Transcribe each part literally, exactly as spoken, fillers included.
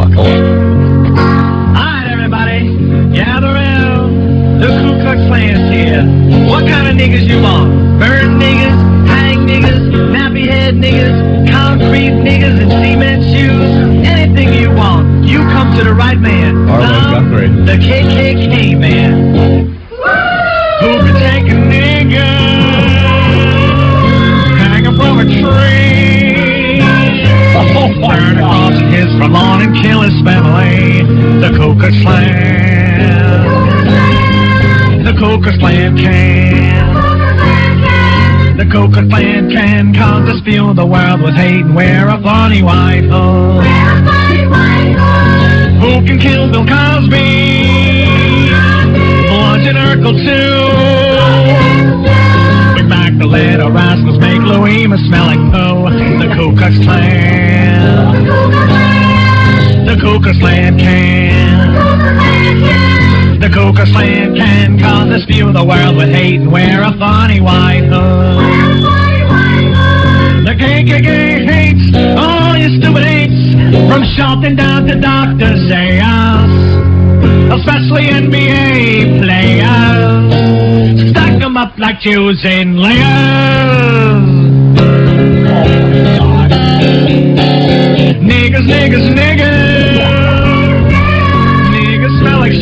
Alright, everybody, gather round. The Ku Klux Klan's here. What kind of niggas you want? Burn niggas, hang niggas, nappy head niggas, concrete niggas, and cement shoes. Anything you want, you come to the right man. Now, the K K K man. Who can take a nigga, hang him from a tree, turn across his front lawn and kill his family. The Ku Klux Klan. The Ku Klux Klan can. The Ku Klux Klan can come to spew the world with hate and wear a funny white hood. Who can kill Bill Cosby? Bludgeon Urkel too. Bring back the little rascals, make Louima smell like poo. The Ku Klux Klan. The Ku Klux Klan can. The Ku Klux Klan can cause to spew the world with hate and wear a funny white hood. The K K K hates all you stupid apes, from Shelton down to Doctor Zayas, especially N B A players. Stack them up like Jews in layers. Niggas, niggas, niggas. Niggas smell like shit.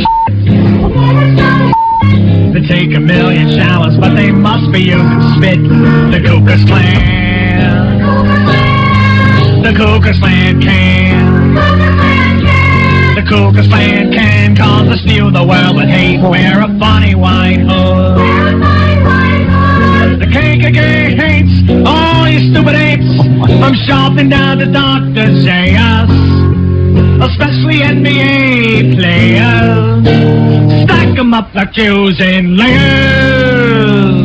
They take a million showers, but they must be using spit. The Ku Klux Klan. The Ku Klux Klan can. The Ku Klux Klan can cause to steal the world with hate. Wear a funny white hood. The K K K hates all you stupid apes, from Sharpton down to Doctor Zayas, especially N B A players. Stack them up like Jews in layers.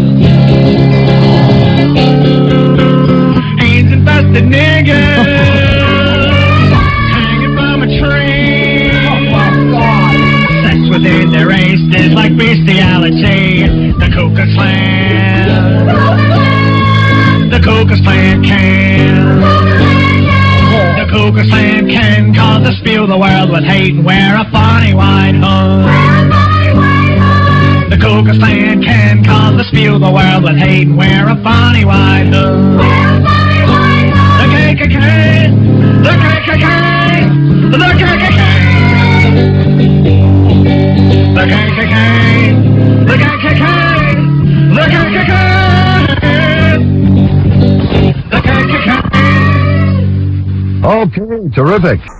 AIDS-infested niggas hanging from a tree. Sex within their race is like bestiality. The Ku Klux Klan. The Ku Klux Klan can. The Ku Klux Klan can cause to spew the world with hate and wear a funny white hood. The Ku Klux Klan can cause to spew the world with hate and wear a funny white hood. The K K K, the K K K, the K K K, the K K K, the K K K, the K K K, the K K K. Okay, terrific.